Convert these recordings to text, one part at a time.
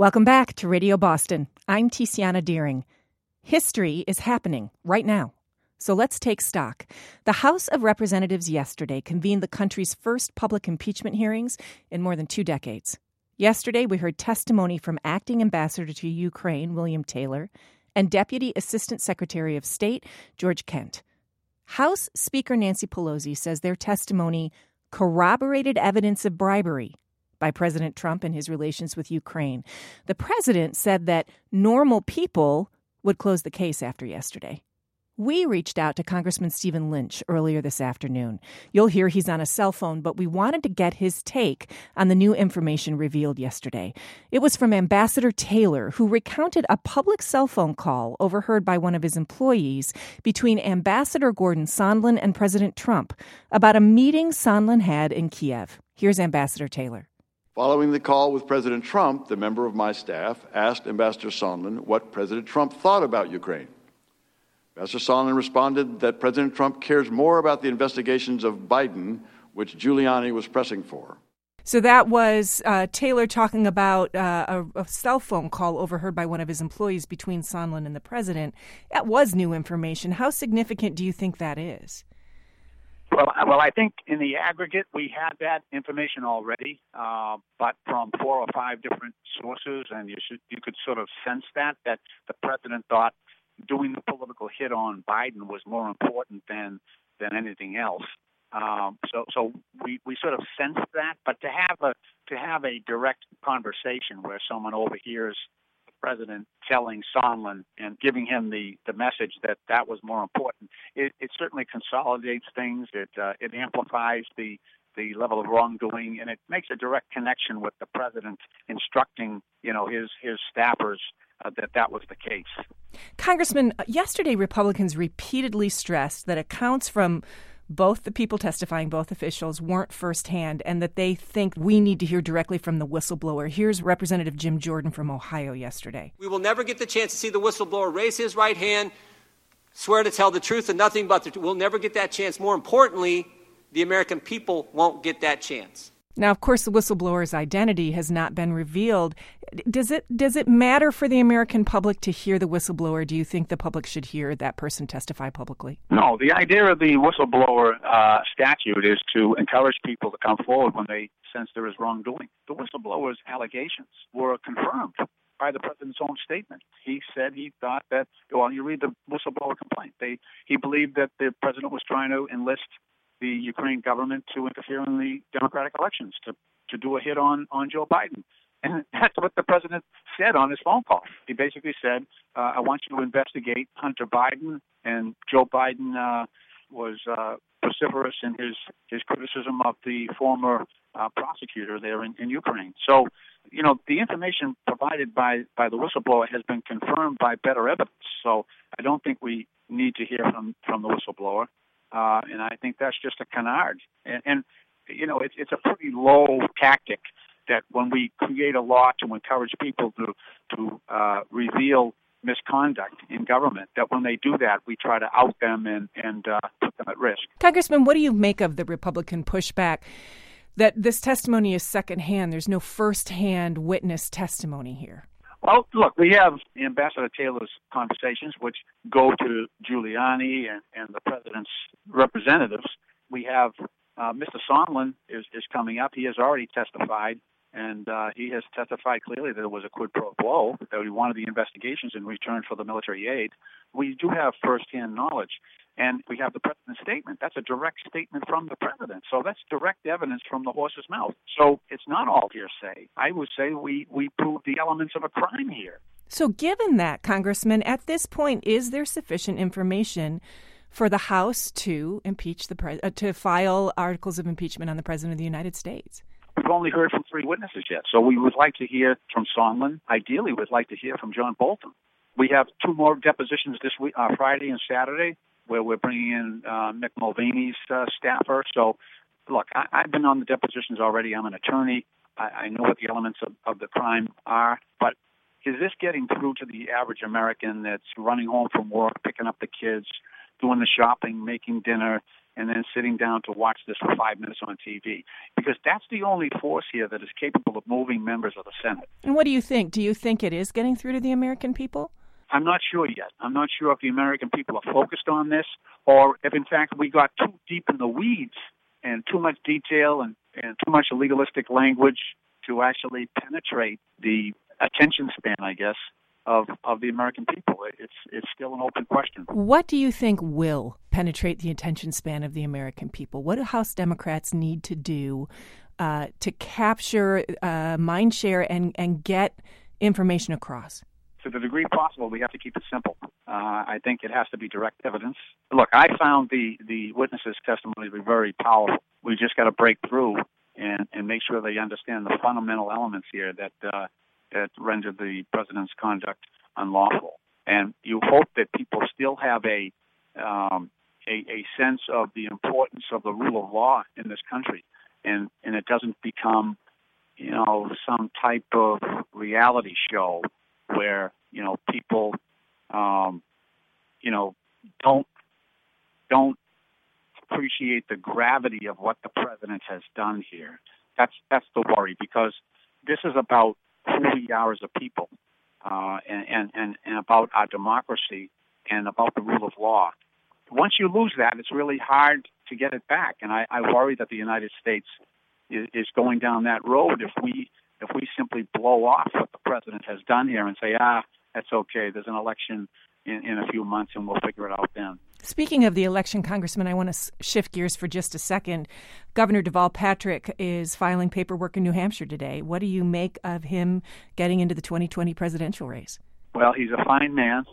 Welcome back to Radio Boston. I'm Tiziana Deering. History is happening right now. So let's take stock. The House of Representatives yesterday convened the country's first public impeachment hearings in more than 2 decades. Yesterday, we heard testimony from Acting Ambassador to Ukraine, William Taylor, and Deputy Assistant Secretary of State, George Kent. House Speaker Nancy Pelosi says their testimony corroborated evidence of bribery by President Trump in his relations with Ukraine. The president said that normal people would close the case after yesterday. We reached out to Congressman Stephen Lynch earlier this afternoon. You'll hear he's on a cell phone, but we wanted to get his take on the new information revealed yesterday. It was from Ambassador Taylor, who recounted a public cell phone call overheard by one of his employees between Ambassador Gordon Sondland and President Trump about a meeting Sondland had in Kiev. Here's Ambassador Taylor. Following the call with President Trump, the member of my staff asked Ambassador Sondland what President Trump thought about Ukraine. Ambassador Sondland responded that President Trump cares more about the investigations of Biden, which Giuliani was pressing for. So that was Taylor talking about a cell phone call overheard by one of his employees between Sondland and the president. That was new information. How significant do you think that is? Well, I think in the aggregate we had that information already, but from 4 or 5 different sources, and you could sort of sense that the president thought doing the political hit on Biden was more important than anything else. So we sort of sensed that, but to have a direct conversation where someone overhears the president telling Sondland and giving him the message that was more important, it certainly consolidates things. It amplifies the level of wrongdoing, and it makes a direct connection with the president instructing his staffers that was the case. Congressman, yesterday Republicans repeatedly stressed that accounts from both the people testifying, both officials, weren't firsthand, and that they think we need to hear directly from the whistleblower. Here's Representative Jim Jordan from Ohio yesterday. We will never get the chance to see the whistleblower raise his right hand, swear to tell the truth and nothing but the truth. We'll never get that chance. More importantly, the American people won't get that chance. Now, of course, the whistleblower's identity has not been revealed. Does it matter for the American public to hear the whistleblower? Do you think the public should hear that person testify publicly? No, the idea of the whistleblower statute is to encourage people to come forward when they sense there is wrongdoing. The whistleblower's allegations were confirmed by the president's own statement. He said he thought that, you read the whistleblower complaint, he believed that the president was trying to enlist the Ukraine government to interfere in the democratic elections, to do a hit on Joe Biden. And that's what the president said on his phone call. He basically said, I want you to investigate Hunter Biden, and Joe Biden was vociferous in his criticism of the former prosecutor there in Ukraine. So, the information provided by the whistleblower has been confirmed by better evidence. So I don't think we need to hear from the whistleblower. And I think that's just a canard. And it's a pretty low tactic that when we create a law to encourage people to reveal misconduct in government, that when they do that, we try to out them and put them at risk. Congressman, what do you make of the Republican pushback that this testimony is secondhand? There's no firsthand witness testimony here. Well, look, we have Ambassador Taylor's conversations, which go to Giuliani and the president's representatives. We have Mr. Sondland is coming up. He has already testified, and he has testified clearly that there was a quid pro quo, that he wanted the investigations in return for the military aid. We do have firsthand knowledge. And we have the president's statement. That's a direct statement from the president. So that's direct evidence from the horse's mouth. So it's not all hearsay. I would say we prove the elements of a crime here. So given that, Congressman, at this point, is there sufficient information for the House to impeach to file articles of impeachment on the President of the United States? We've only heard from 3 witnesses yet. So we would like to hear from Sondland. Ideally, we'd like to hear from John Bolton. We have 2 more depositions this week, Friday and Saturday, where we're bringing in Mick Mulvaney's staffer. So, look, I've been on the depositions already. I'm an attorney. I know what the elements of the crime are. But is this getting through to the average American that's running home from work, picking up the kids, doing the shopping, making dinner, and then sitting down to watch this for 5 minutes on TV. Because that's the only force here that is capable of moving members of the Senate. And what do you think? Do you think it is getting through to the American people? I'm not sure yet. I'm not sure if the American people are focused on this or if, in fact, we got too deep in the weeds and too much detail and too much legalistic language to actually penetrate the attention span, I guess, of the American people. It's still an open question. What do you think will penetrate the attention span of the American people? What do House Democrats need to do to capture mind share and get information across? To the degree possible, we have to keep it simple. I think it has to be direct evidence. Look, I found the witnesses' testimony to be very powerful. We just got to break through and make sure they understand the fundamental elements here that rendered the president's conduct unlawful. And you hope that people still have a sense of the importance of the rule of law in this country, and it doesn't become, some type of reality show where people don't appreciate the gravity of what the president has done here. That's the worry, because this is about who we are as a people, and about our democracy and about the rule of law. Once you lose that, it's really hard to get it back. And I worry that the United States is going down that road if we simply blow off what the president has done here and say, that's okay, there's an election in a few months and we'll figure it out then. Speaking of the election, Congressman, I want to shift gears for just a second. Governor Deval Patrick is filing paperwork in New Hampshire today. What do you make of him getting into the 2020 presidential race? Well, he's a fine man.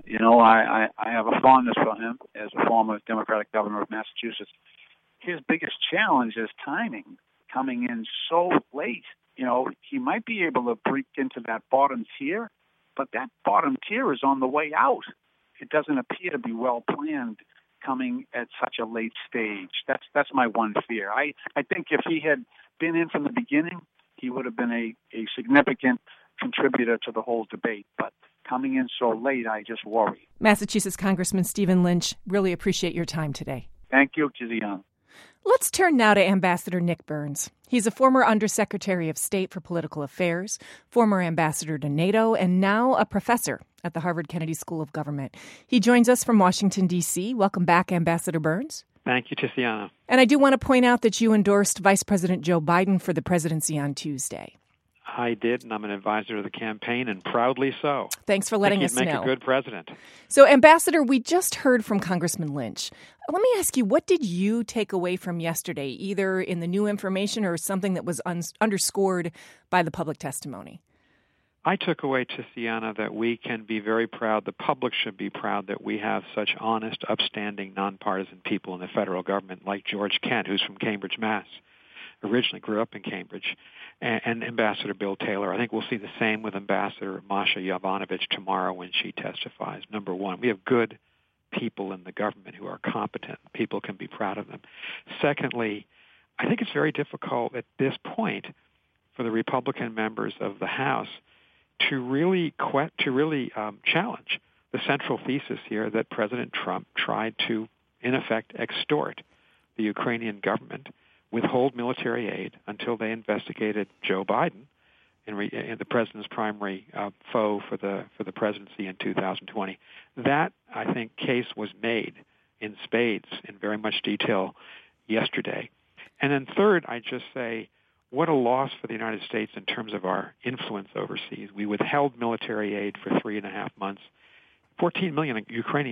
I have a fondness for him as a former Democratic governor of Massachusetts. His biggest challenge is timing, coming in so late. He might be able to break into that bottom tier, but that bottom tier is on the way out. It doesn't appear to be well planned coming at such a late stage. That's my one fear. I think if he had been in from the beginning, he would have been a significant contributor to the whole debate. But coming in so late, I just worry. Massachusetts Congressman Stephen Lynch, really appreciate your time today. Thank you, Tiziana. Let's turn now to Ambassador Nick Burns. He's a former Undersecretary of State for Political Affairs, former ambassador to NATO, and now a professor at the Harvard Kennedy School of Government. He joins us from Washington, D.C. Welcome back, Ambassador Burns. Thank you, Tiziana. And I do want to point out that you endorsed Vice President Joe Biden for the presidency on Tuesday. I did, and I'm an advisor to the campaign, and proudly so. Thanks for letting us know. He'd make a good president. So, Ambassador, we just heard from Congressman Lynch. Let me ask you, what did you take away from yesterday, either in the new information or something that was underscored by the public testimony? I took away, Tiziana, that we can be very proud, the public should be proud that we have such honest, upstanding, nonpartisan people in the federal government like George Kent, who's from Cambridge, Mass., originally grew up in Cambridge, and Ambassador Bill Taylor. I think we'll see the same with Ambassador Masha Yovanovitch tomorrow when she testifies. Number one, we have good people in the government who are competent. People can be proud of them. Secondly, I think it's very difficult at this point for the Republican members of the House to really challenge the central thesis here that President Trump tried to, in effect, extort the Ukrainian government, withhold military aid until they investigated Joe Biden, in the president's primary foe for the presidency in 2020. That, I think, case was made in spades in very much detail yesterday. And then third, I just say, what a loss for the United States in terms of our influence overseas. We withheld military aid for 3.5 months. 14,000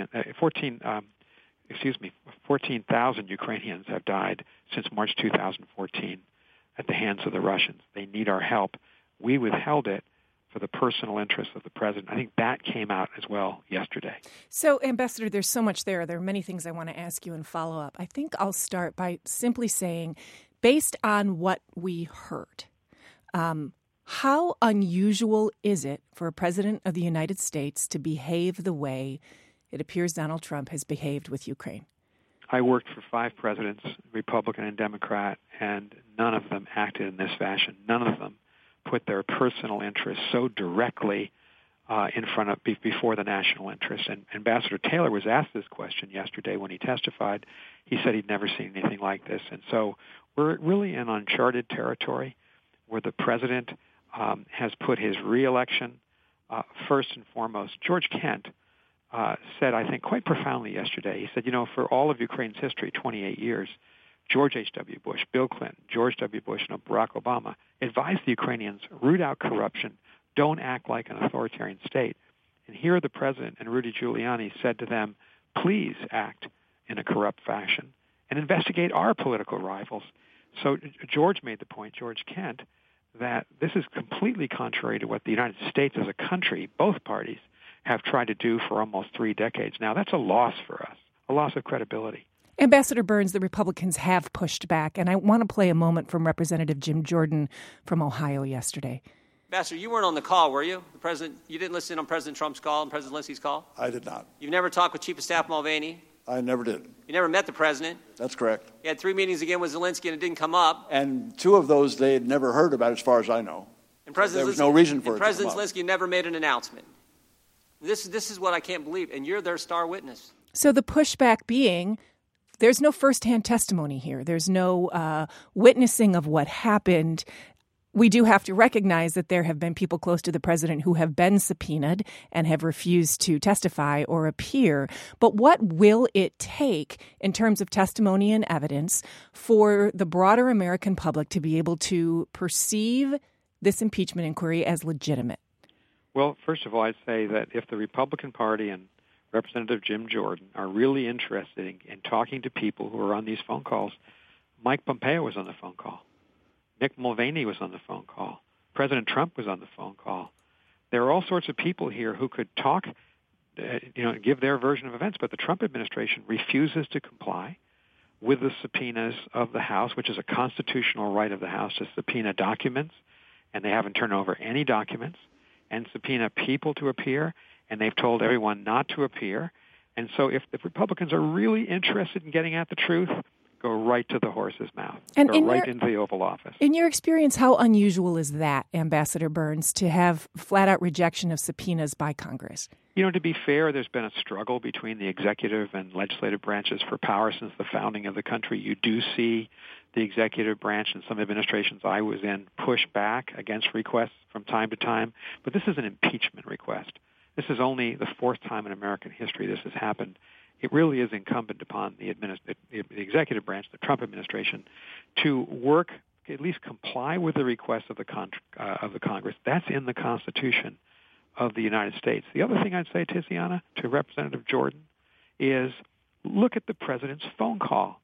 Ukrainians have died since March 2014 at the hands of the Russians. They need our help. We withheld it for the personal interests of the president. I think that came out as well yesterday. So, Ambassador, there's so much there. There are many things I want to ask you and follow up. I think I'll start by simply saying, based on what we heard, how unusual is it for a president of the United States to behave the way it appears Donald Trump has behaved with Ukraine? I worked for 5 presidents, Republican and Democrat, and none of them acted in this fashion. None of them put their personal interests so directly in front of before the national interest. And Ambassador Taylor was asked this question yesterday when he testified. He said he'd never seen anything like this. And so we're really in uncharted territory where the president has put his reelection first and foremost. George Kent said, I think, quite profoundly yesterday, he said, for all of Ukraine's history, 28 years, George H.W. Bush, Bill Clinton, George W. Bush, and Barack Obama advised the Ukrainians, root out corruption, don't act like an authoritarian state. And here the president and Rudy Giuliani said to them, please act in a corrupt fashion and investigate our political rivals. So George made the point, George Kent, that this is completely contrary to what the United States as a country, both parties, have tried to do for almost 3 decades now. That's a loss for us, a loss of credibility. Ambassador Burns, the Republicans have pushed back, and I want to play a moment from Representative Jim Jordan from Ohio yesterday. Ambassador, you weren't on the call, were you? The president, you didn't listen on President Trump's call and President Zelensky's call? I did not. You've never talked with Chief of Staff Mulvaney? I never did. You never met the president? That's correct. You had 3 meetings again with Zelensky and it didn't come up. And 2 of those they had never heard about as far as I know. And there was no reason for it to come up. President Zelensky never made an announcement. This is what I can't believe, and you're their star witness. So the pushback being, there's no firsthand testimony here. There's no witnessing of what happened. We do have to recognize that there have been people close to the president who have been subpoenaed and have refused to testify or appear. But what will it take in terms of testimony and evidence for the broader American public to be able to perceive this impeachment inquiry as legitimate? Well, first of all, I'd say that if the Republican Party and Representative Jim Jordan are really interested in talking to people who are on these phone calls, Mike Pompeo was on the phone call. Mick Mulvaney was on the phone call. President Trump was on the phone call. There are all sorts of people here who could talk, give their version of events, but the Trump administration refuses to comply with the subpoenas of the House, which is a constitutional right of the House to subpoena documents, and they haven't turned over any documents, and subpoena people to appear, and they've told everyone not to appear. And so if the Republicans are really interested in getting at the truth, go right to the horse's mouth. And go right into the Oval Office. In your experience, how unusual is that, Ambassador Burns, to have flat-out rejection of subpoenas by Congress? To be fair, there's been a struggle between the executive and legislative branches for power since the founding of the country. You do see the executive branch and some administrations I was in push back against requests from time to time, but this is an impeachment request. This is only the 4th time in American history this has happened. It really is incumbent upon the executive branch, the Trump administration, to work, at least comply with the request of the Congress. That's in the Constitution of the United States. The other thing I'd say, Tiziana, to Representative Jordan, is look at the president's phone call.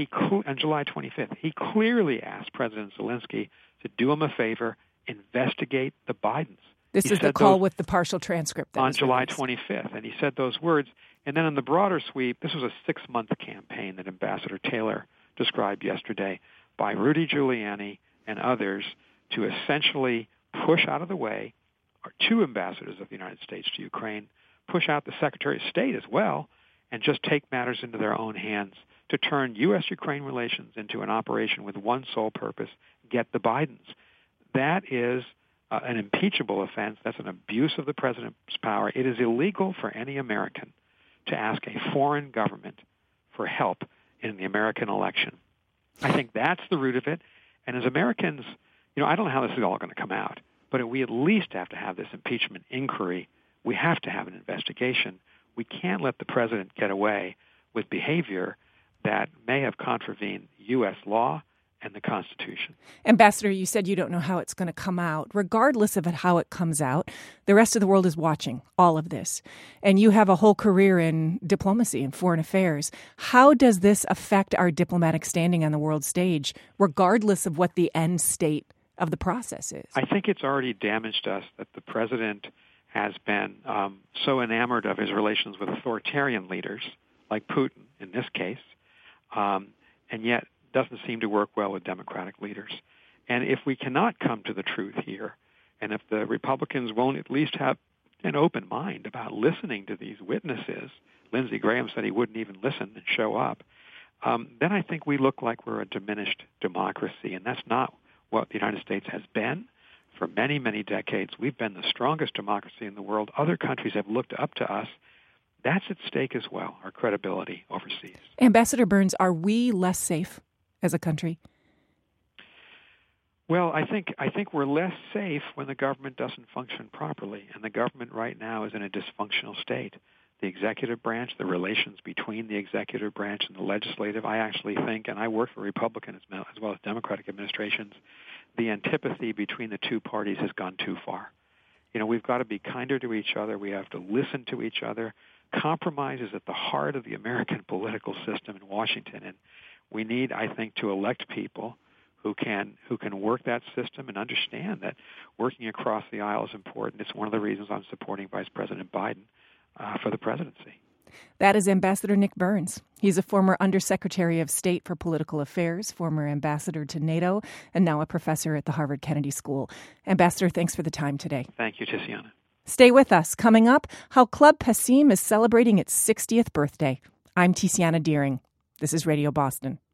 On July 25th, he clearly asked President Zelensky to do him a favor, investigate the Bidens. This is the call with the partial transcript. On July 25th, and he said those words. And then in the broader sweep, this was a 6-month campaign that Ambassador Taylor described yesterday by Rudy Giuliani and others to essentially push out of the way our 2 ambassadors of the United States to Ukraine, push out the Secretary of State as well, and just take matters into their own hands to turn U.S.-Ukraine relations into an operation with one sole purpose, get the Bidens. That is an impeachable offense. That's an abuse of the president's power. It is illegal for any American to ask a foreign government for help in the American election. I think that's the root of it. And as Americans, I don't know how this is all going to come out, but we at least have to have this impeachment inquiry. We have to have an investigation. We can't let the president get away with behavior that may have contravened U.S. law and the Constitution. Ambassador, you said you don't know how it's going to come out. Regardless of how it comes out, the rest of the world is watching all of this. And you have a whole career in diplomacy and foreign affairs. How does this affect our diplomatic standing on the world stage, regardless of what the end state of the process is? I think it's already damaged us that the president has been so enamored of his relations with authoritarian leaders, like Putin in this case, and yet doesn't seem to work well with democratic leaders. And if we cannot come to the truth here, and if the Republicans won't at least have an open mind about listening to these witnesses, Lindsey Graham said he wouldn't even listen and show up, then I think we look like we're a diminished democracy, and that's not what the United States has been For many, many decades, we've been the strongest democracy in the world. Other countries have looked up to us. That's at stake as well, our credibility overseas. Ambassador Burns, are we less safe as a country? Well, I think we're less safe when the government doesn't function properly, and the government right now is in a dysfunctional state. The executive branch, the relations between the executive branch and the legislative, I actually think, and I work for Republican as well as Democratic administrations, the antipathy between the two parties has gone too far. We've got to be kinder to each other. We have to listen to each other. Compromise is at the heart of the American political system in Washington, and we need, I think, to elect people who can work that system and understand that working across the aisle is important. It's one of the reasons I'm supporting Vice President Biden for the presidency. That is Ambassador Nick Burns. He's a former Undersecretary of State for Political Affairs, former ambassador to NATO, and now a professor at the Harvard Kennedy School. Ambassador, thanks for the time today. Thank you, Tiziana. Stay with us. Coming up, how Club Passim is celebrating its 60th birthday. I'm Tiziana Dearing. This is Radio Boston.